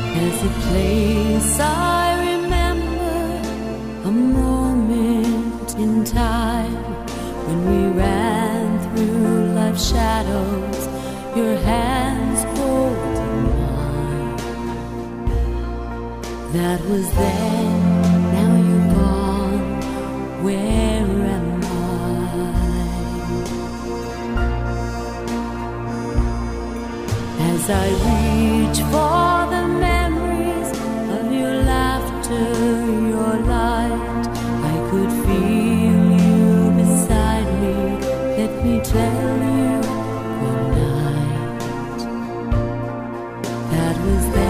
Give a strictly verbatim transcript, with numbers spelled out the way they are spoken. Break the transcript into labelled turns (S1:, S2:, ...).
S1: There's a place I remember, a moment in time when we ran through life's shadows, your hands holding mine. That was then, now you're gone, where am I? As I reach for the memories of your laughter, your light, I could feel you beside me. Let me tell you good night. That was then.